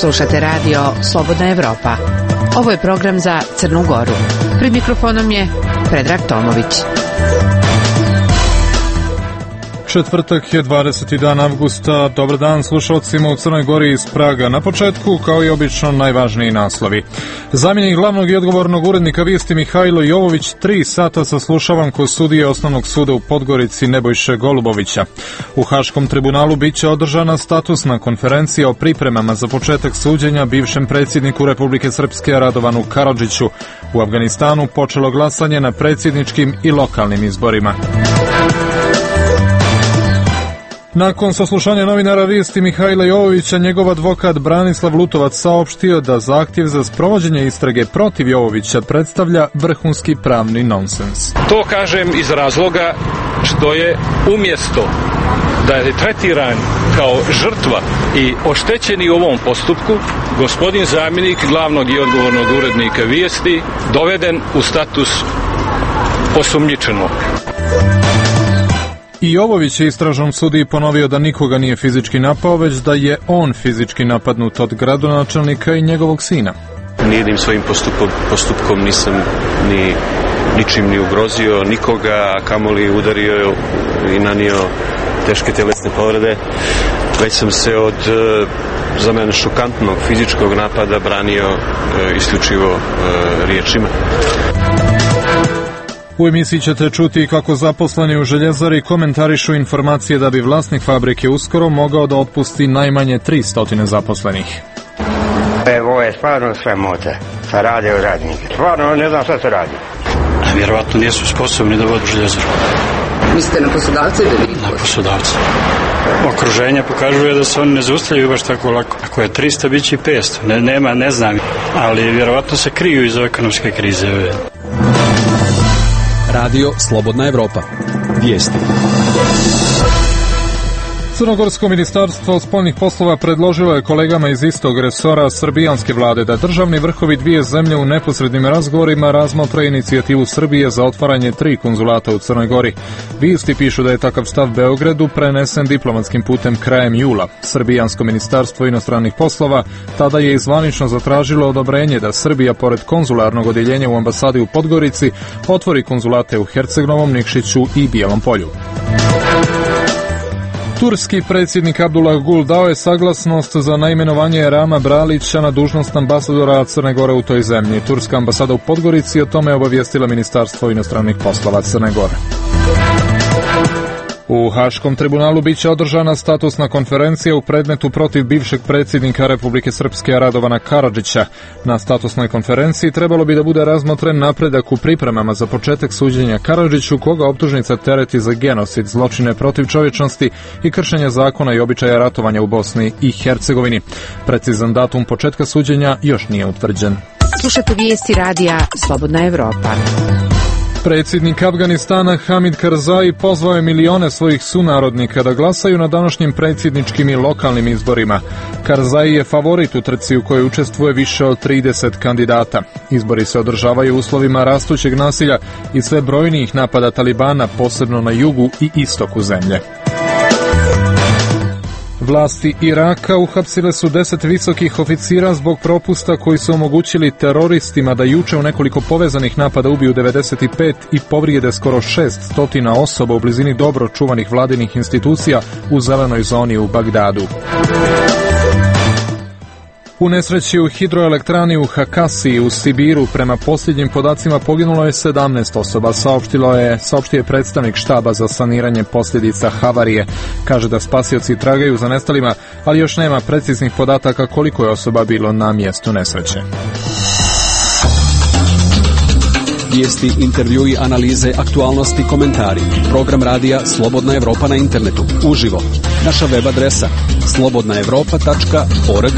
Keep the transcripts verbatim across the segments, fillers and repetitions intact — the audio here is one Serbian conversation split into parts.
Slušate radio Slobodna Evropa. Ovo je program za Crnu Goru. Pred mikrofonom je Predrag Tomović. Četvrtak je dvadeseti dan avgusta. Dobar dan slušalcima u Crnoj Gori iz Praga. Na početku, kao i obično, najvažniji naslovi. Zamjenik glavnog i odgovornog urednika vijesti Mihajlo Jovović tri sata saslušavan kod sudije Osnovnog suda u Podgorici Nebojše Golubovića. U Haškom tribunalu biće održana statusna konferencija o pripremama za početak suđenja bivšem predsjedniku Republike Srpske Radovanu Karadžiću. U Afganistanu počelo glasanje na predsjedničkim i lokalnim izborima. Nakon saslušanja novinara vijesti Mihajla Jovovića, njegov advokat Branislav Lutovac saopštio da zahtjev za sprovođenje istrage protiv Jovovića predstavlja vrhunski pravni nonsens. To kažem iz razloga što je umjesto da je tretiran kao žrtva i oštećeni u ovom postupku, gospodin zamjenik glavnog i odgovornog urednika vijesti doveden u status osumnjičenog. I Jovović je istražnom sudiji ponovio da nikoga nije fizički napao, već da je on fizički napadnut od gradonačelnika i njegovog sina. Nijednim svojim postupom, postupkom nisam ni ničim ni ugrozio nikoga, a kamoli udario i nanio teške tjelesne povrede. Već sam se od za mene šokantnog fizičkog napada branio isključivo riječima. U emisiji ćete čuti kako zaposleni u željezari komentarišu informacije da bi vlasnik fabrike uskoro mogao da otpusti najmanje tristo zaposlenih. Ovo je stvarno sramota, sa rade u radnike. Stvarno ne znam šta se radi. A vjerovatno nisu sposobni da vodu željezaru. Mislite na poslodavce ili vi? Na poslodavce. Okruženje pokazuje da se oni ne zaustavljaju baš tako lako. Ako je tristo, bit će i petsto. Ne, nema, ne znam. Ali vjerovatno se kriju iz ekonomske krize. Radio Slobodna Evropa. Vijesti. Crnogorsko ministarstvo spoljnih poslova predložilo je kolegama iz istog resora srbijanske vlade da državni vrhovi dvije zemlje u neposrednim razgovorima razmotre inicijativu Srbije za otvaranje tri konzulata u Crnoj Gori. Vijesti pišu da je takav stav Beogradu prenesen diplomatskim putem krajem jula. Srbijansko ministarstvo inostranih poslova tada je zvanično zatražilo odobrenje da Srbija, pored konzularnog odjeljenja u ambasadi u Podgorici, otvori konzulate u Herceg-Novom, Nikšiću i Bijelom Polju. Turski predsjednik Abdullah Gul dao je saglasnost za naimenovanje Rama Bralića na dužnost ambasadora Crne Gore u toj zemlji. Turska ambasada u Podgorici o tome obavijestila Ministarstvo inostranih poslova Crne Gore. U Haškom tribunalu biće održana statusna konferencija u predmetu protiv bivšeg predsjednika Republike Srpske Radovana Karadžića. Na statusnoj konferenciji trebalo bi da bude razmotren napredak u pripremama za početak suđenja Karadžiću, koga optužnica tereti za genocid, zločine protiv čovječnosti i kršenje zakona i običaja ratovanja u Bosni i Hercegovini. Precizan datum početka suđenja još nije utvrđen. Slušate vijesti radija Slobodna Evropa. Predsjednik Afganistana Hamid Karzai pozvao je milione svojih sunarodnika da glasaju na današnjim predsjedničkim i lokalnim izborima. Karzai je favorit u trci u kojoj učestvuje više od trideset kandidata. Izbori se održavaju u uslovima rastućeg nasilja i sve brojnijih napada Talibana, posebno na jugu i istoku zemlje. Vlasti Iraka uhapsile su deset visokih oficira zbog propusta koji su omogućili teroristima da juče u nekoliko povezanih napada ubiju devedeset pet i povrijede skoro šest stotina osoba u blizini dobro čuvanih vladinih institucija u zelenoj zoni u Bagdadu. U nesreći u hidroelektrani u Hakasiji u Sibiru prema posljednjim podacima poginulo je sedamnaest osoba, saopštilo je, saopštio je predstavnik štaba za saniranje posljedica havarije. Kaže da spasioci tragaju za nestalima, ali još nema preciznih podataka koliko je osoba bilo na mjestu nesreće. Vijesti, intervjui, analize, aktualnosti, komentari. Program radija Slobodna Evropa na internetu. Uživo. Naša web adresa slobodna evropa tačka org.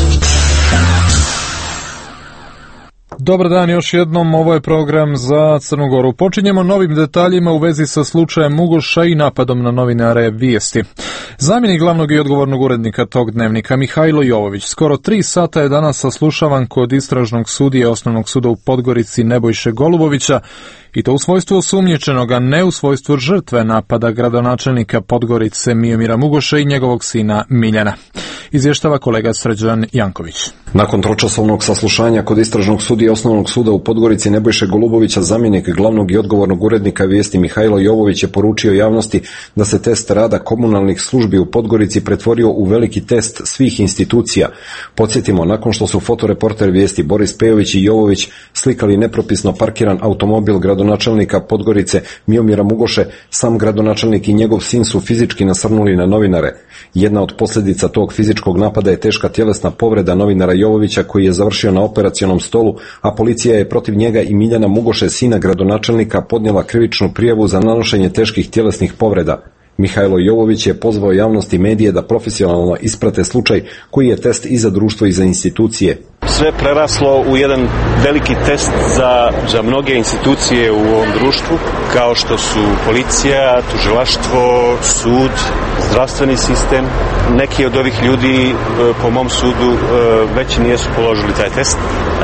Dobar dan još jednom, ovo je program za Crnu Goru. Počinjemo novim detaljima u vezi sa slučajem Mugoša i napadom na novinare Vijesti. Zamjenik glavnog i odgovornog urednika tog dnevnika Mihajlo Jovović skoro tri sata je danas saslušavan kod istražnog sudije Osnovnog suda u Podgorici Nebojše Golubovića, i to u svojstvu osumnjičenog, a ne u svojstvu žrtve napada gradonačelnika Podgorice Miomira Mugoša i njegovog sina Miljana. izvještava kolega Srđan Janković. Nakon tročasovnog saslušanja kod istražnog sudije Osnovnog suda u Podgorici Nebojše Golubovića, zamjenik glavnog i odgovornog urednika vijesti Mihajlo Jovović je poručio javnosti da se test rada komunalnih službi u Podgorici pretvorio u veliki test svih institucija. Podsjetimo, nakon što su fotoreporter vijesti Boris Pejović i Jovović slikali nepropisno parkiran automobil gradonačelnika Podgorice Miomira Mugoše, sam gradonačelnik i njegov sin su fizički nasrnuli na novinare. Jedna od posljedica tog fizičkog napada je teška tjelesna povreda novinara Jovovića koji je završio na operacionom stolu, a policija je protiv njega i Miljana Mugoše, sina gradonačelnika, podnijela krivičnu prijavu za nanošenje teških tjelesnih povreda. Mihajlo Jovović je pozvao javnost i medije da profesionalno isprate slučaj koji je test i za društvo i za institucije. Sve preraslo u jedan veliki test za, za mnoge institucije u ovom društvu, kao što su policija, tužilaštvo, sud, zdravstveni sistem. Neki od ovih ljudi, po mom sudu, već nisu položili taj test.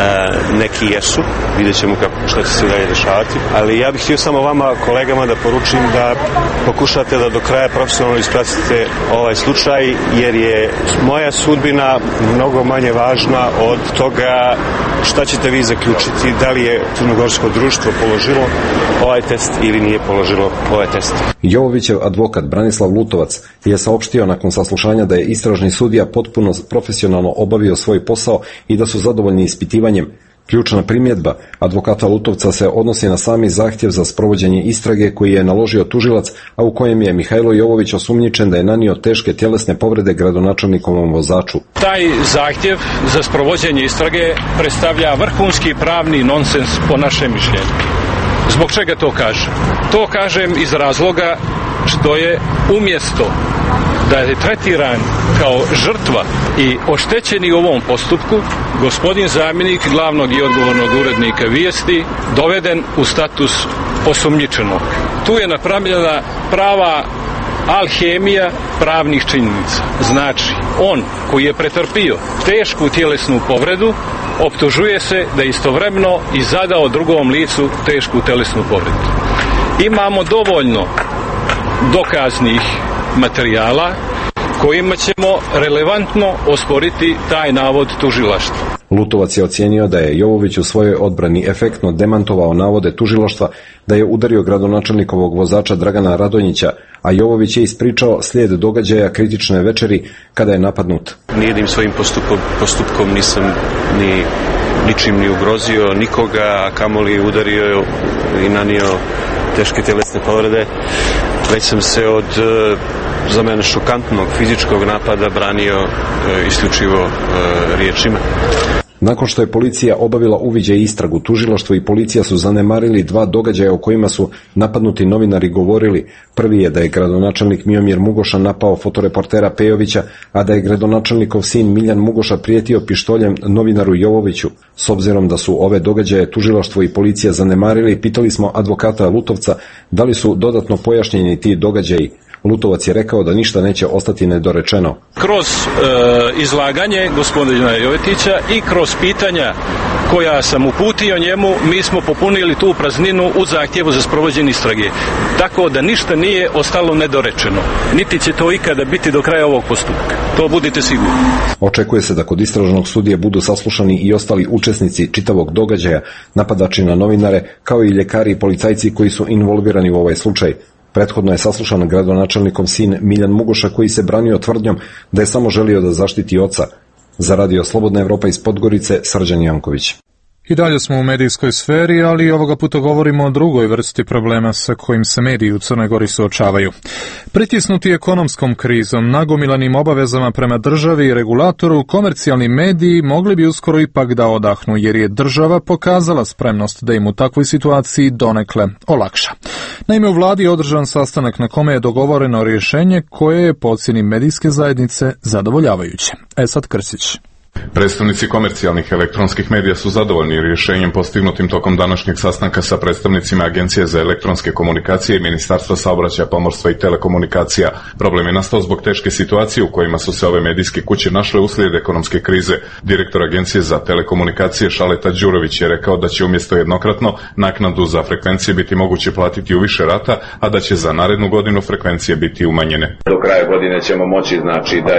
Neki jesu, vidjet ćemo kako, što će se dalje dešavati. Ali ja bih htio samo vama, kolegama, da poručim da pokušate da do kraja profesionalno ispratite ovaj slučaj, jer je moja sudbina mnogo manje važna od toga šta ćete vi zaključiti, da li je crnogorsko društvo položilo ovaj test ili nije položilo ovaj test. Jovovićev advokat Branislav Lutovac je saopštio nakon saslušanja da je istražni sudija potpuno profesionalno obavio svoj posao i da su zadovoljni ispitivanjem. Ključna primjedba advokata Lutovca se odnosi na sami zahtjev za sprovođenje istrage koji je naložio tužilac, a u kojem je Mihajlo Jovović osumnjičen da je nanio teške tjelesne povrede gradonačelnikovom vozaču. Taj zahtjev za sprovođenje istrage predstavlja vrhunski pravni nonsens po našem mišljenju. Zbog čega to kažem? To kažem iz razloga što je umjesto da je tretiran kao žrtva i oštećeni u ovom postupku, gospodin zamjenik glavnog i odgovornog urednika vijesti doveden u status osumnjičenog. Tu je napravljena prava alhemija pravnih činjenica. Znači, on koji je pretrpio tešku tjelesnu povredu optužuje se da je istovremeno i zadao drugom licu tešku tjelesnu povredu. Imamo dovoljno dokaznih materijala kojima ćemo relevantno osporiti taj navod tužilaštva. Lutovac je ocijenio da je Jovović u svojoj odbrani efektno demantovao navode tužilaštva da je udario gradonačelnikovog vozača Dragana Radonjića, a Jovović je ispričao slijed događaja kritične večeri kada je napadnut. Nijednim svojim postupom, postupkom nisam ni ničim ni ugrozio nikoga, a kamoli udario i nanio teške tjelesne povrede, već sam se od za mene šokantnog fizičkog napada branio isključivo riječima. Nakon što je policija obavila uviđaj i istragu, tužilaštvo i policija su zanemarili dva događaja o kojima su napadnuti novinari govorili. Prvi je da je gradonačelnik Miomir Mugoša napao fotoreportera Pejovića, a da je gradonačelnikov sin Miljan Mugoša prijetio pištoljem novinaru Jovoviću. S obzirom da su ove događaje tužilaštvo i policija zanemarili, pitali smo advokata Lutovca da li su dodatno pojašnjeni ti događaji. Lutovac je rekao da ništa neće ostati nedorečeno. Kroz e, izlaganje gospodina Jovetića i kroz pitanja koja sam uputio njemu, mi smo popunili tu prazninu u zahtjevu za sprovođenje istrage. Tako da ništa nije ostalo nedorečeno. Niti će to ikada biti do kraja ovog postupka. To budite sigurni. Očekuje se da kod istražnog sudije budu saslušani i ostali učesnici čitavog događaja, napadači na novinare, kao i ljekari i policajci koji su involvirani u ovaj slučaj. Prethodno je saslušan gradonačelnikov sin Miljan Mugoša koji se branio tvrdnjom da je samo želio da zaštiti oca. Za Radio Slobodna Evropa iz Podgorice, Srđan Janković. I dalje smo u medijskoj sferi, ali ovoga puta govorimo o drugoj vrsti problema sa kojim se mediji u Crnoj Gori suočavaju. Pritisnuti ekonomskom krizom, nagomilanim obavezama prema državi i regulatoru, komercijalni mediji mogli bi uskoro ipak da odahnu, jer je država pokazala spremnost da im u takvoj situaciji donekle olakša. Naime, u vladi je održan sastanak na kome je dogovoreno rješenje koje je po ocjeni medijske zajednice zadovoljavajuće. Esad Krsić. Predstavnici komercijalnih elektronskih medija su zadovoljni rješenjem postignutim tokom današnjeg sastanka sa predstavnicima Agencije za elektronske komunikacije i Ministarstva saobraćaja, pomorstva i telekomunikacija. Problem je nastao zbog teške situacije u kojima su se ove medijske kuće našle uslijed ekonomske krize. Direktor Agencije za telekomunikacije Šaleta Đurović je rekao da će umjesto jednokratno naknadu za frekvencije biti moguće platiti u više rata, a da će za narednu godinu frekvencije biti umanjene. Do kraja godine ćemo moći znači da im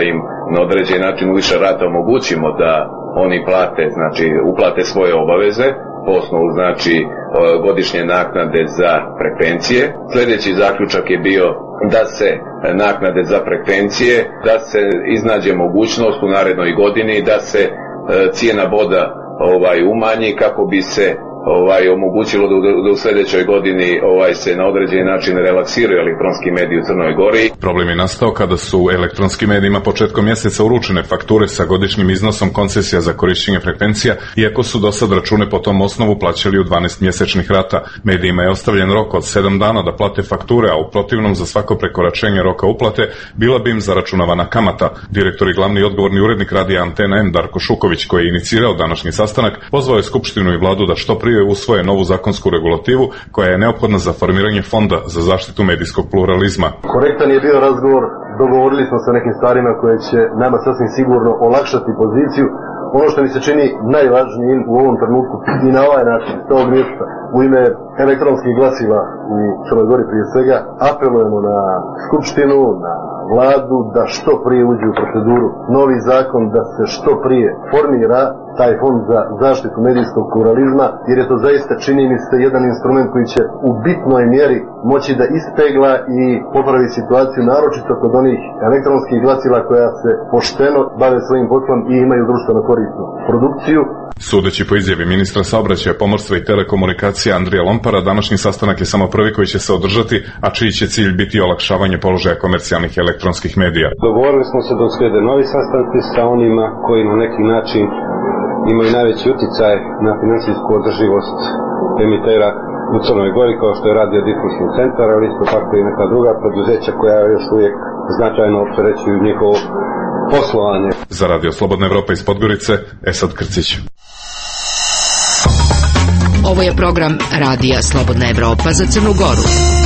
na određen način u više rata omogućimo da oni plate, znači uplate svoje obaveze po osnovu znači godišnje naknade za frekvencije. Sljedeći zaključak je bio da se naknade za frekvencije, da se iznađe mogućnost u narednoj godini da se cijena boda ovaj umanji kako bi se ovaj omogućilo da u, da u sljedećoj godini ovaj se na određeni način relaksiraju elektronski mediji u Crnoj Gori. Problem je nastao kada su elektronskim medijima početkom mjeseca uručene fakture sa godišnjim iznosom koncesija za korištenje frekvencija, iako su do sad račune po tom osnovu plaćali u dvanaest mjesečnih rata. Medijima je ostavljen rok od sedam dana da plate fakture, a u protivnom za svako prekoračenje roka uplate bila bi im zaračunavana kamata. Direktor i glavni odgovorni urednik radija Antena M Darko Šuković, koji je inicirao današnji sastanak, pozvao je Skupštinu i vladu da što prije usvoje novu zakonsku regulativu koja je neophodna za formiranje fonda za zaštitu medijskog pluralizma. Korektan je bio razgovor, dogovorili smo se nekim stvarima koje će nama sasvim sigurno olakšati poziciju. Ono što mi se čini najvažnijim u ovom trenutku i na ovaj način, s ovog mjesta, u ime elektronskih glasila u Crnoj Gori prije svega, apelujemo na Skupštinu, na vladu da što prije uđe u proceduru novi zakon, da se što prije formira taj fond za zaštitu medijskog pluralizma, jer je to zaista, čini mi se, jedan instrument koji će u bitnoj mjeri moći da ispegla i popravi situaciju, naročito kod onih elektronskih glasila koja se pošteno bave svojim poslom i imaju društveno korisnu produkciju. Sudeći po izjavi ministra saobraćaja, pomorstva i telekomunikacija Andrija Lompara, današnji sastanak je samo prvi koji će se održati, a čiji će cilj biti olakšavanje položaja komercijalnih elektronskih medija. Dogovorili smo se da uslijede novi sastanci sa onima koji na neki način imaju najveći utjecaj na finansijsku održivost emitera u Crnoj Gori, kao što je Radio Difuzni centar, ali isto tako i neka druga preduzeća koja još uvijek značajno opterećuju njihovo poslovanje. Za Radio Slobodna Evropa iz Podgorice, Esad Krcić. Ovo je program Radija Slobodna Evropa za Crnu Goru.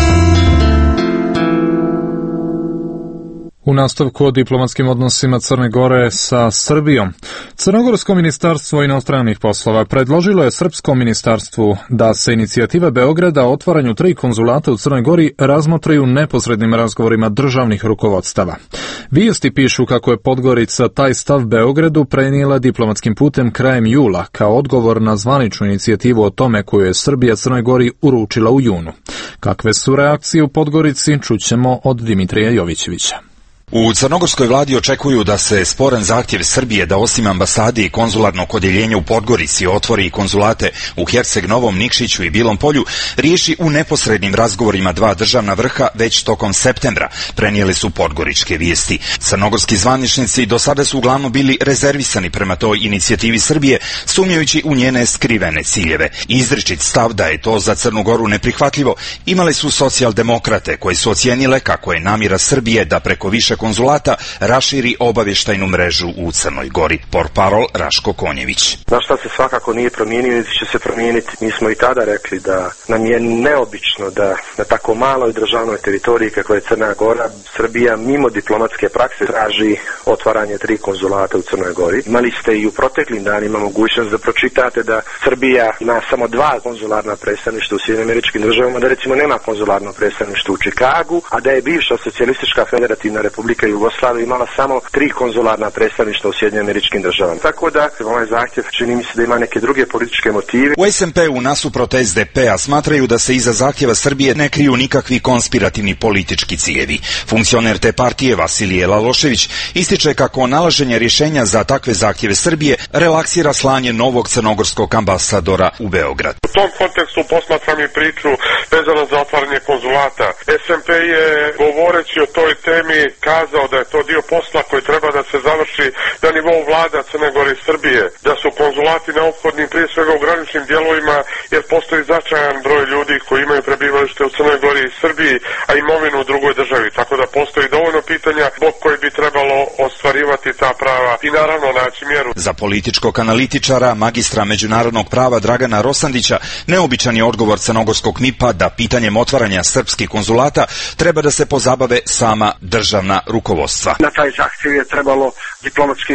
U nastavku o diplomatskim odnosima Crne Gore sa Srbijom. Crnogorsko ministarstvo inostranih poslova predložilo je srpskom ministarstvu da se inicijativa Beograda o otvaranju tri konzulata u Crnoj Gori razmotri u neposrednim razgovorima državnih rukovodstava. Vijesti pišu kako je Podgorica taj stav Beogradu prenijela diplomatskim putem krajem jula kao odgovor na zvaničnu inicijativu o tome koju je Srbija Crnoj Gori uručila u junu. Kakve su reakcije u Podgorici, čućemo od Dimitrija Jovićevića. U crnogorskoj vladi očekuju da se sporan zahtjev Srbije da osim ambasade i konzularnog odjeljenja u Podgorici otvori i konzulate u Herceg Novom, Nikšiću i Bilom Polju riješi u neposrednim razgovorima dva državna vrha već tokom septembra, prenijeli su podgoričke vijesti. Crnogorski zvaničnici do sada su uglavnom bili rezervisani prema toj inicijativi Srbije, sumnjajući u njene skrivene ciljeve. Izričit stav da je to za Crnu Goru neprihvatljivo imale su socijaldemokrate koji su ocijenile kako je namjera Srbije da preko više konzulata raširi obavještajnu mrežu u Crnoj Gori. Portparol Raško Konjević. Na šta se svakako nije promijenio, niti će se promijeniti. Mi smo i tada rekli da nam je neobično da na tako maloj državnoj teritoriji kakva je Crna Gora, Srbija mimo diplomatske prakse traži otvaranje tri konzulata u Crnoj Gori. Imali ste i u proteklim danima mogućnost da pročitate da Srbija ima samo dva konzularna predstavništva u Sjedinjenim Američkim Državama, da recimo nema konzularno predstavništvo u Čikagu, a da je bivša socijalistička federativna republika Jugoslavija imala samo tri konzularna predstavništva u Sjedinjenim Američkim Državama. Tako da ovaj zahtjev čini mi se da ima neke druge političke motive. U S M P-u nasuprot S D P-a smatraju da se iza zahtjeva Srbije ne kriju nikakvi konspirativni politički ciljevi. Funkcioner te partije Vasilije Lalošević ističe kako nalaženje rješenja za takve zahtjeve Srbije relaksira slanje novog crnogorskog ambasadora u Beograd. U tom kontekstu posmatram i priču vezano za otvaranje konzulata. S M P je govoreći o toj temi kazao da je to dio posla koji treba da se završi na nivou vlada Crne Gore i Srbije, da su konzulati neophodni prije svega u graničnim dijelovima jer postoji značajan broj ljudi koji imaju prebivalište u Crnoj Gori i Srbiji, a imovinu u drugoj državi, tako da postoji dovoljno pitanja zbog koji bi trebalo ostvarivati ta prava i naravno naći mjeru. Za političkog analitičara, magistra međunarodnog prava Dragana Rosandića, neobičan je odgovor crnogorskog M I P-a da pitanjem otvaranja srpskih konzulata treba da se pozabave sama državna rukovodstva. Na taj zahtjev je trebalo diplomatskim kanalima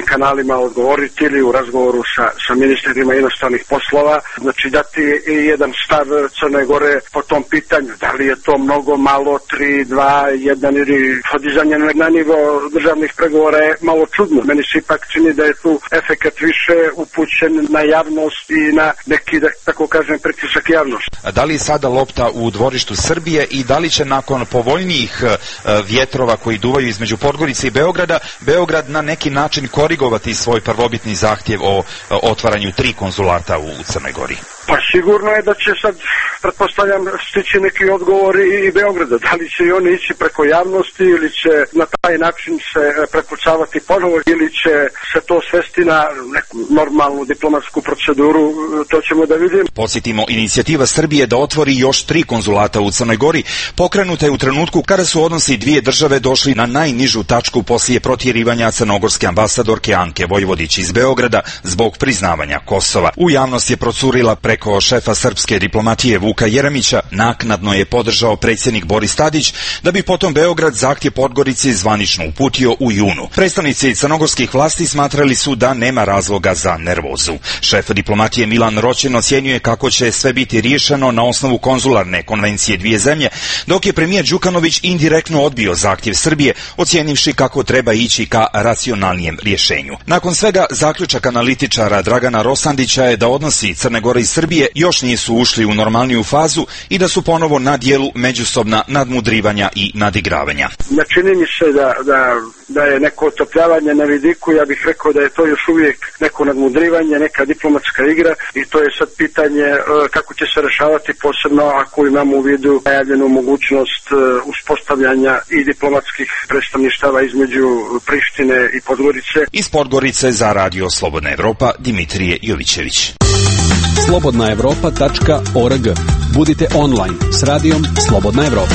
novinarima odgovoriti ili u razgovoru sa, sa ministrima inostranih poslova, znači dati jedan stav Crne Gore po tom pitanju. Da li je to mnogo, malo, tri, dva, jedan ili podizanje na nivo državnih pregovora je malo čudno. Meni se ipak čini da je tu efekat više upućen na javnost i na neki, da tako kažem, pritisak javnosti. Da li je sada lopta u dvorištu Srbije i da li će nakon povoljnijih vjetrova koji duvaju između Podgorice i Beograda, Beograd na neki način korigovati svoj prvobitni zahtjev o otvaranju tri konzulata u Crnoj Gori? Pa sigurno je da će sad, pretpostavljam, stići neki odgovori i Beograda. Da li će i oni ići preko javnosti ili će na taj način se prepucavati ponovo ili će se to svesti na neku normalnu diplomatsku proceduru, to ćemo da vidimo. Podsjetimo, inicijativa Srbije da otvori još tri konzulata u Crnoj Gori pokrenuta je u trenutku kada su odnosi dvije države došli na najnižu tačku poslije protjerivanja crnogorske ambasadorke Anke Vojvodić iz Beograda zbog priznavanja Kosova. U javnost je procurila pre Preko šefa srpske diplomatije Vuka Jeremića naknadno je podržao predsjednik Boris Tadić, da bi potom Beograd zahtjev Podgorici zvanično uputio u junu. Predstavnici crnogorskih vlasti smatrali su da nema razloga za nervozu. Šef diplomatije Milan Roćen ocjenjuje kako će sve biti riješeno na osnovu konzularne konvencije dvije zemlje, dok je premijer Đukanović indirektno odbio zahtjev Srbije, ocjenivši kako treba ići ka racionalnijem rješenju. Nakon svega, zaključak analitičara Dragana Rosandića je da odnosi Crne Gore i Srbije još nisu ušli u normalniju fazu i da su ponovo na dijelu međusobna nadmudrivanja i nadigravanja. Ne čini mi se da, da, da je neko otopljavanje na vidiku, ja bih rekao da je to još uvijek neko nadmudrivanje, neka diplomatska igra i to je sad pitanje kako će se rešavati, posebno ako imamo u vidu najavljenu mogućnost uspostavljanja i diplomatskih predstavništava između Prištine i Podgorice. Iz Podgorice za Radio Slobodna Evropa, Dimitrije Jovićević. slobodna evropa tačka org. Budite online s radijom Slobodna Evropa.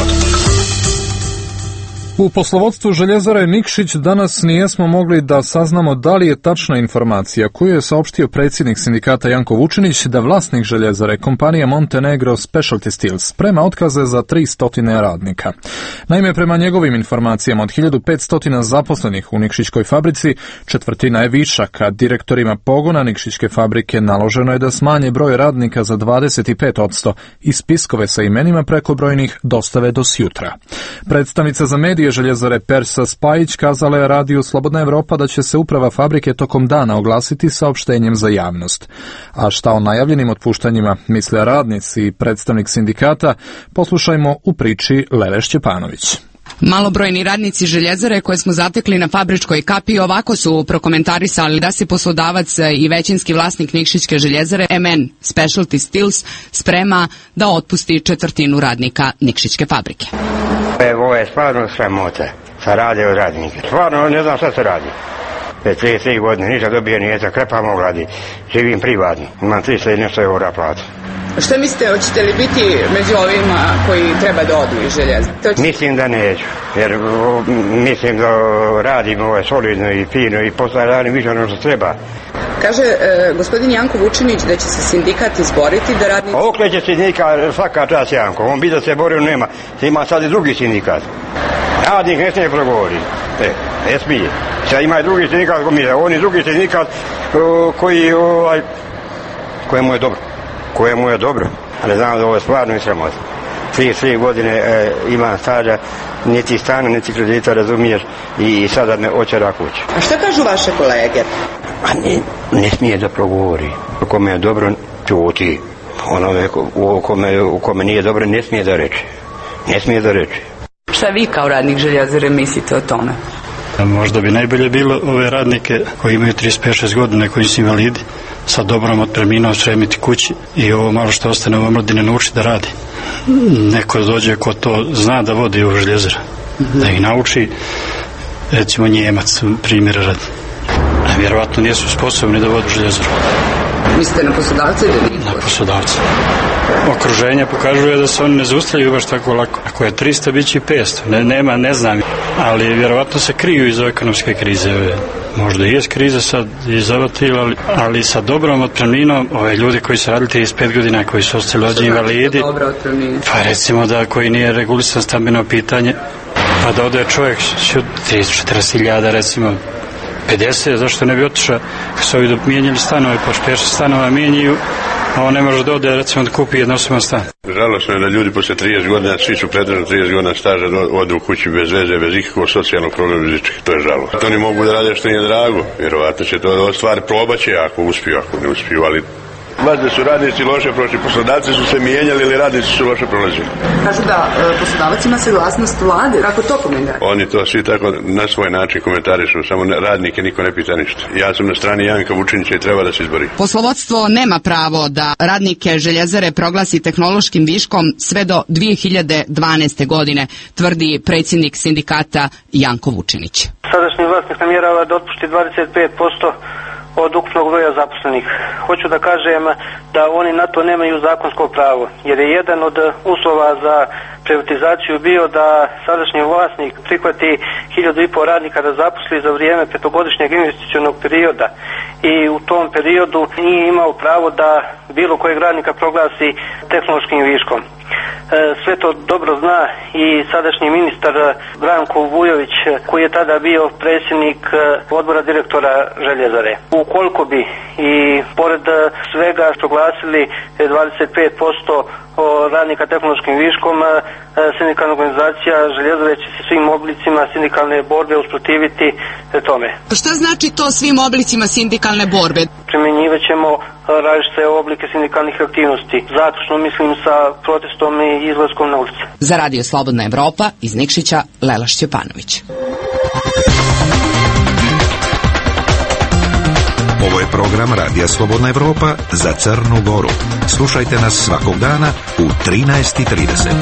U poslovodstvu Željezare Nikšić danas nijesmo mogli da saznamo da li je tačna informacija koju je saopštio predsjednik sindikata Janko Vučinić da vlasnik Željezare, kompanija Montenegro Specialty Steels, sprema otkaze za tristo radnika. Naime, prema njegovim informacijama od hiljadu petsto zaposlenih u Nikšićkoj fabrici, četvrtina je višak, a direktorima pogona Nikšićke fabrike naloženo je da smanje broj radnika za dvadeset pet posto i spiskove sa imenima prekobrojnih dostave do sjutra. Predstavnica za medije Željezare Persa Spajić kazala je radiju Slobodna Evropa da će se uprava fabrike tokom dana oglasiti saopštenjem za javnost. A šta o najavljenim otpuštanjima misle radnici i predstavnik sindikata, poslušajmo u priči Lele Šćepanović. Malobrojni radnici Željezare koje smo zatekli na fabričkoj kapi ovako su prokomentarisali da se poslodavac i većinski vlasnik Nikšićke Željezare M N Specialty Steels sprema da otpusti četvrtinu radnika Nikšićke fabrike. Ovo je stvarno sramota sa radio radnike. Stvarno ne znam šta se radi. Već trideset tri godine ništa dobije nije za krepamo gladi. Živim privatno. Imam tristo i nešto eura platu. Šta mislite, hoćete li biti među ovima koji treba da odu iz Željezare? Mislim da neću, jer o, mislim da radim ovo solidno i fino i posle radim više ono što treba. Kaže e, gospodin Janko Vučinić da će se sindikat izboriti da radnici... Okle će sindikat, svaka čast Janko, on bi da se borio, nema. Ima sad i drugi sindikat. Radnik ne smije progovori. E, ne smije. Sad ima i drugi sindikat, on je drugi sindikat o, koji, ovaj, kojemu je dobro. Kojemu je dobro, ali znam da ovo je stvarno i sramota. Tri, tri godine e, imam staža, niti stana, niti kredita, razumiješ, i, i sada me očera kuće. A šta kažu vaše kolege? A ne, ne smije da progovori. U kome je dobro, čuti. Ono u kome, u kome nije dobro, ne smije da reče. Ne smije da reče. Šta vi kao radnik Željezare mislite o tome? Možda bi najbolje bilo ove radnike koji imaju trideset pet šest godina, koji su invalidi, sa dobrom otpremninom sremiti kući i ovo malo što ostane u omladine nauči da radi. Neko dođe ko to zna da vodi u Željezaru, da ih nauči, recimo Njemac primjera radi. A vjerovatno nisu sposobni da vodi u Željezaru. Mislite na poslodavce ili? Na poslodavce. Okruženje pokazuje da se oni ne zaustavljaju baš tako lako. Ako je tristo, bit će i petsto. Ne, nema, ne znam. Ali vjerovatno se kriju iz ekonomske krize. Možda i je kriza sad izavatila, ali, ali sa dobrom otpremninom, ove ljudi koji su radili trideset pet godina, koji su ostali ovdje invalidi, pa recimo da koji nije regulisan stambeno pitanje, pa da ode čovjek trideset četrdeset hiljada recimo pedeset, zašto ne bi otišao, kad su ovi mijenjali stanove, pa špeša stanova mijenjaju, a on ne može da ode, recimo da kupi jednosoban stan. Žalosno je da ljudi posle trideset godina, svi su pretražno trideset godina staža, ode u kući bez veze, bez ikakvog socijalnog problema, bez ičeg. To je žalo. To oni mogu da rade što im je drago, vjerovatno će to da stvari probaće ako uspiju, ako ne uspiju, ali Valjda su radnici loše prošli, poslodavci su se mijenjali ili radnici su loše prolazili. Kažu da e, poslodavac ima saglasnost vlade, kako to komentari? Oni to svi tako na svoj način komentarišu, samo radnike niko ne pita ništa. Ja sam na strani Janka Vučinića i treba da se izbori. Poslovodstvo nema pravo da radnike Željezare proglasi tehnološkim viškom sve do dvije hiljade dvanaeste. godine, tvrdi predsjednik sindikata Janko Vučinić. Sadašnji vlasnik namjerava da otpusti dvadeset pet posto od ukupnog broja zaposlenih. Hoću da kažem da oni na to nemaju zakonsko pravo, jer je jedan od uslova za privatizaciju bio da sadašnji vlasnik prihvati hiljadu i pol radnika da zaposli za vrijeme petogodišnjeg investicionog perioda i u tom periodu nije imao pravo da bilo kojeg radnika proglasi tehnološkim viškom. Sve to dobro zna i sadašnji ministar Branko Vujović, koji je tada bio predsjednik odbora direktora Željezare. Ukoliko bi i pored svega proglasili dvadeset pet posto radnika tehnološkim viškom, sindikalna organizacija Željezare će se svim oblicima sindikalne borbe usprotiviti tome. Šta znači to svim oblicima sindikalne borbe? Primjenjivat ćemo različite oblike sindikalnih aktivnosti. Zaključno mislim sa protestom i izlaskom na ulice. Za Radio Slobodna Evropa iz Nikšića, Lela Šćepanović. Ovo je program Radija Slobodna Evropa za Crnu Goru. Slušajte nas svakog dana u trinaest i trideset.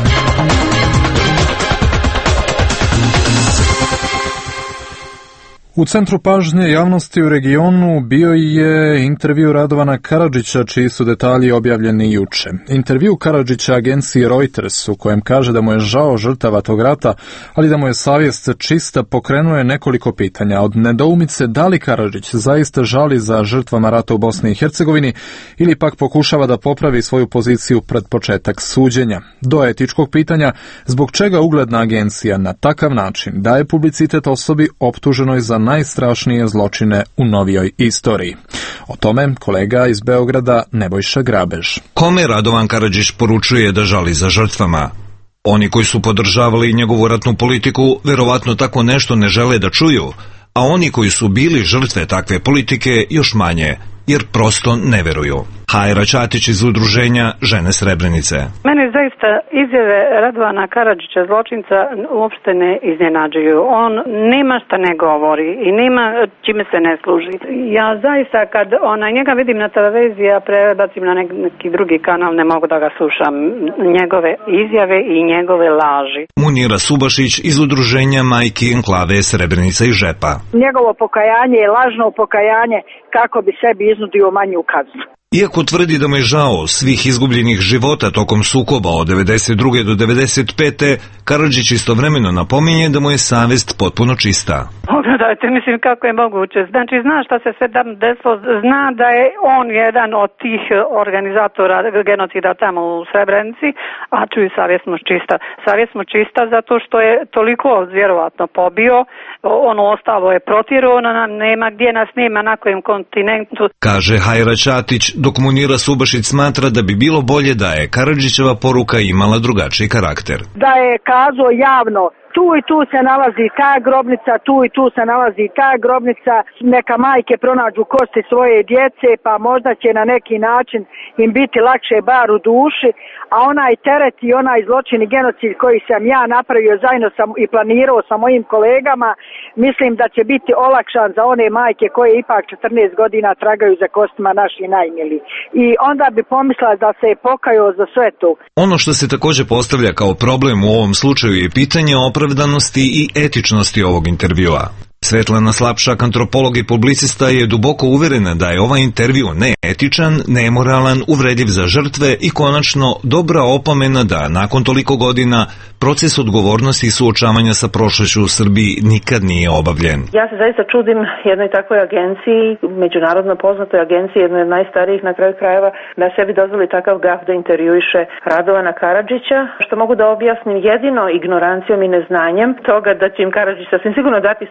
U centru pažnje javnosti u regionu bio je intervju Radovana Karadžića, čiji su detalji objavljeni juče. Intervju Karadžića agenciji Reuters, u kojem kaže da mu je žao žrtava tog rata, ali da mu je savjest čista, pokrenuje nekoliko pitanja. Od nedoumice da li Karadžić zaista žali za žrtvama rata u Bosni i Hercegovini ili pak pokušava da popravi svoju poziciju pred početak suđenja. Do etičkog pitanja zbog čega ugledna agencija na takav način daje publicitet osobi optuženoj za najstrašnije zločine u novijoj istoriji. O tome kolega iz Beograda Nebojša Grabež. Kome Radovan Karadžić poručuje da žali za žrtvama? Oni koji su podržavali njegovu ratnu politiku verovatno tako nešto ne žele da čuju, a oni koji su bili žrtve takve politike još manje, jer prosto ne veruju. Hajra Ćatić iz udruženja Žene Srebrenice. Mene zaista izjave Radovana Karadžića, zločinca, uopšte ne iznenađuju. On nema šta ne govori i nema čime se ne služi. Ja zaista kad ona, njega vidim na televiziji, ja prebacim na neki drugi kanal, ne mogu da ga slušam. Njegove izjave i njegove laži. Munira Subašić iz udruženja Majki Enklave Srebrenica i Žepa. Njegovo pokajanje je lažno pokajanje kako bi sebi iznudio manju kaznu. Iako tvrdi da mu je žao svih izgubljenih života tokom sukoba od devedeset druge do devedeset pete. Karadžić istovremeno napominje da mu je savjest potpuno čista. Pogledajte, mislim kako je moguće. Znači, zna šta se sve tam desilo, zna da je on jedan od tih organizatora genocida tamo u Srebrenici, a čuju, savjest mu čista. Savjest mu čista zato što je toliko vjerovatno pobio, ono ostalo je protjerano, nema gdje nas nema na kojem kontinentu. Kaže Hajra Ćatić, dok Munira Subašić smatra da bi bilo bolje da je Karadžićeva poruka imala drugačiji karakter. Da je kazao javno, tu i tu se nalazi ta grobnica, tu i tu se nalazi ta grobnica, neka majke pronađu kosti svoje djece, pa možda će na neki način im biti lakše bar u duši, a onaj teret i onaj zločin i genocid koji sam ja napravio zajedno sam i planirao sa mojim kolegama, mislim da će biti olakšan za one majke koje ipak četrnaest godina tragaju za kostima naših najmili. I onda bi pomislila da se je pokajao za sve to. Ono što se također postavlja kao problem u ovom slučaju je pitanje opravdanosti i etičnosti ovog intervjua. Svetlana Slapšak, antropolog i publicista, je duboko uverena da je ovaj intervju neetičan, nemoralan, uvredljiv za žrtve i konačno dobra opomena da nakon toliko godina proces odgovornosti i suočavanja sa prošlošću u Srbiji nikad nije obavljen. Ja se zaista čudim jednoj takvoj agenciji, međunarodno poznatoj agenciji, jednoj od najstarijih na kraju krajeva, da sebi dozvoli takav gaf da intervjuiše Radovana Karadžića, što mogu da objasnim jedino ignorancijom i neznanjem toga da će im Karadžić sasvim sigurno dati stereotipske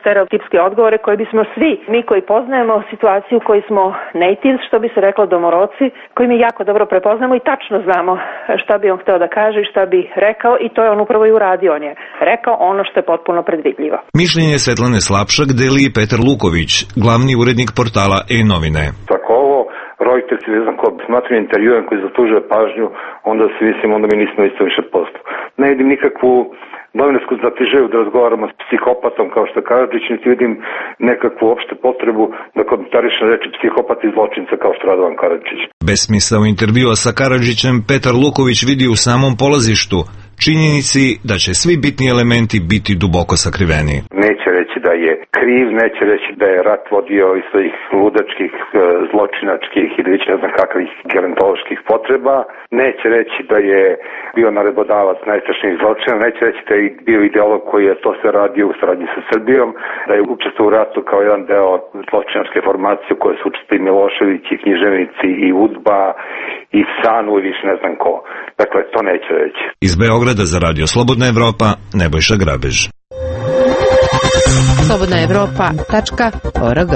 istinske odgovore koje bismo svi, mi koji poznajemo situaciju, koji smo natives, što bi se reklo domoroci, koji mi jako dobro prepoznamo i tačno znamo šta bi on hteo da kaže i šta bi rekao, i to je on upravo i uradio. On je rekao ono što je potpuno predvidljivo. Mišljenje Svetlane Slapšak deli i Petar Luković, glavni urednik portala E-novine. Tako ovo, Reuters, ne znam ko, smatram intervjuem koji zaslužuje pažnju, onda se mislim, onda mi nismo isto više posto. Ne vidim nikakvu novinarsku zatežeju da razgovaramo s psihopatom kao što Karadžić, niti vidim nekakvu opšte potrebu da komentarišem reči psihopata i zločinca kao što Radovan Karadžić. Besmisao intervjua sa Karadžićem Petar Luković vidi u samom polazištu, činjenici da će svi bitni elementi biti duboko sakriveni. Neće reći da je kriv, neće reći da je rat vodio iz svojih ludačkih, zločinačkih ili već ne znam kakvih gerontoloških potreba, neće reći da je bio narebodavac najstrašnijih zločina, neće reći da je bio ideolog koji je to sve radio u saradnji sa Srbijom, da je učestvovao u ratu kao jedan deo zločinačke formacije u kojoj su učestvovali Milošević i književnici i Udba i Sanu i više ne znam ko. Dakle, to neće reći. Iz Beograda za Radio Slobodna Evropa, Nebojša Grabež. slobodna evropa tačka org.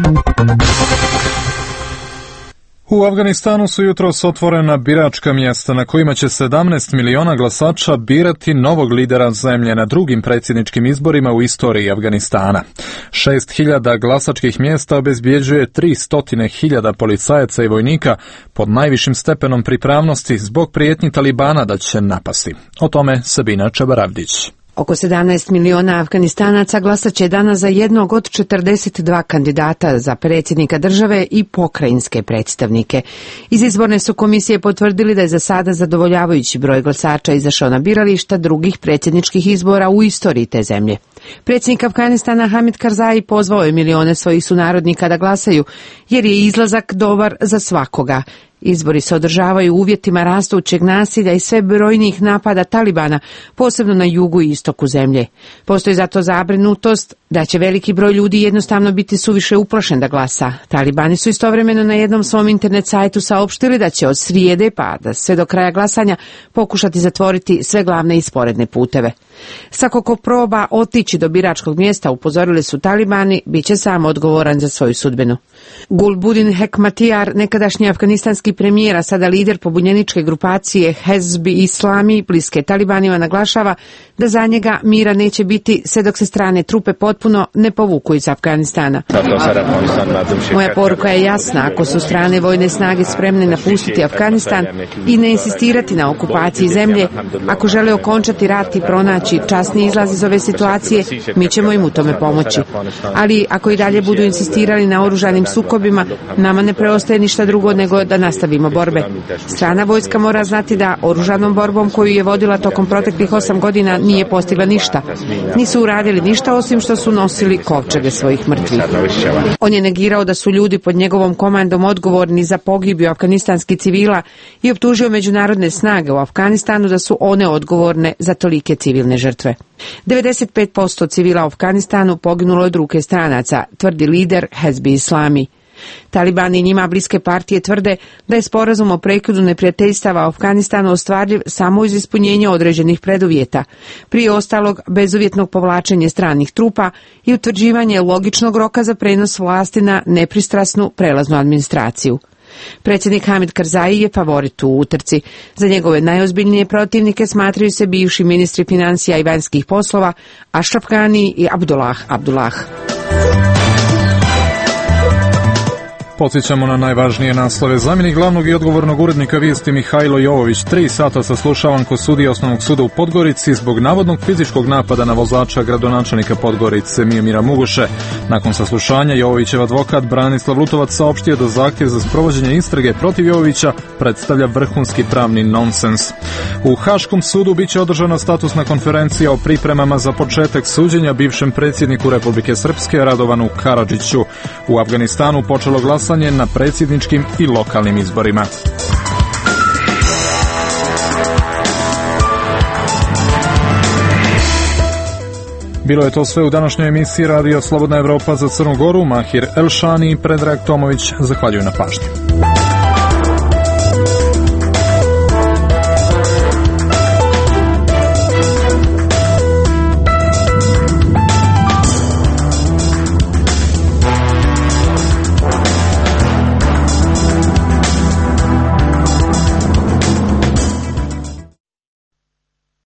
U Afganistanu su jutros otvorena biračka mjesta na kojima će sedamnaest miliona glasača birati novog lidera zemlje na drugim predsjedničkim izborima u istoriji Afganistana. šest hiljada glasačkih mjesta obezbjeđuje tristo hiljada policajaca i vojnika pod najvišim stepenom pripravnosti zbog prijetnji Talibana da će napasti. O tome Sabina Čabaravdić. Oko sedamnaest miliona Afganistanaca glasat će danas za jednog od četrdeset dva kandidata za predsjednika države i pokrajinske predstavnike. Iz izborne su komisije potvrdili da je za sada zadovoljavajući broj glasača izašao na birališta drugih predsjedničkih izbora u istoriji te zemlje. Predsjednik Afganistana Hamid Karzai pozvao je milione svojih sunarodnika da glasaju, jer je izlazak dobar za svakoga. Izbori se održavaju u uvjetima rastućeg nasilja i sve brojnijih napada Talibana, posebno na jugu i istoku zemlje. Postoji zato zabrinutost da će veliki broj ljudi jednostavno biti suviše uplašen da glasa. Talibani su istovremeno na jednom svom internet sajtu saopštili da će od srijede pa da sve do kraja glasanja pokušati zatvoriti sve glavne i sporedne puteve. Svako ko proba otići do biračkog mjesta, upozorili su Talibani, bit će sam odgovoran za svoju sudbinu. Gulbuddin Hekmatyar, nekadašnji afganistanski premijer, a sada lider pobunjeničke grupacije Hezbi Islami, bliske Talibanima, naglašava da za njega mira neće biti sve dok se strane trupe potpuno ne povuku iz Afganistana. Moja poruka je jasna, ako su strane vojne snage spremne napustiti Afganistan i ne insistirati na okupaciji zemlje, ako žele okončati rat i pronaći časni izlaz iz ove situacije, mi ćemo im u tome pomoći. Ali ako i dalje budu insistirali na oružanim sukobima, nama ne preostaje ništa drugo nego da nastavimo borbe. Strana vojska mora znati da oružanom borbom koju je vodila tokom proteklih osam godina nije postigla ništa. Nisu uradili ništa osim što su nosili kovčege svojih mrtvih. On je negirao da su ljudi pod njegovom komandom odgovorni za pogibiju afganistanskih civila i optužio međunarodne snage u Afganistanu da su one odgovorne za tolike civilne žrtve. devedeset pet posto civila u Afganistanu poginulo od ruke stranaca, tvrdi lider Hezbi Islami. Talibani i njima bliske partije tvrde da je sporazum o prekidu neprijateljstava u Afganistanu ostvarljiv samo iz ispunjenja određenih preduvjeta, prije ostalog bezuvjetnog povlačenja stranih trupa i utvrđivanje logičnog roka za prenos vlasti na nepristrasnu prelaznu administraciju. Predsjednik Hamid Karzai je favorit u utrci. Za njegove najozbiljnije protivnike smatraju se bivši ministri financija i vanjskih poslova Ashraf Ghani i Abdullah Abdullah. Podsjećamo na najvažnije naslove. Zamjenik glavnog i odgovornog urednika vijesti Mihajlo Jovović tri sata saslušavan kod sudije Osnovnog suda u Podgorici zbog navodnog fizičkog napada na vozača gradonačelnika Podgorice Mijomira Muguše. Nakon saslušanja Jovovićev advokat Branislav Lutovac saopštio da zahtjev za sprovođenje istrage protiv Jovovića predstavlja vrhunski pravni nonsens. U Haškom sudu biće održana statusna konferencija o pripremama za početak suđenja bivšem predsjedniku Republike Srpske Radovanu Karadžiću. U Afganistanu počelo glasanje na predsjedničkim i lokalnim izborima. Bilo je to sve u današnjoj emisiji Radio Slobodna Evropa za Crnu Goru. Mahir Elšani i Predrag Tomović zahvaljuju na pažnji.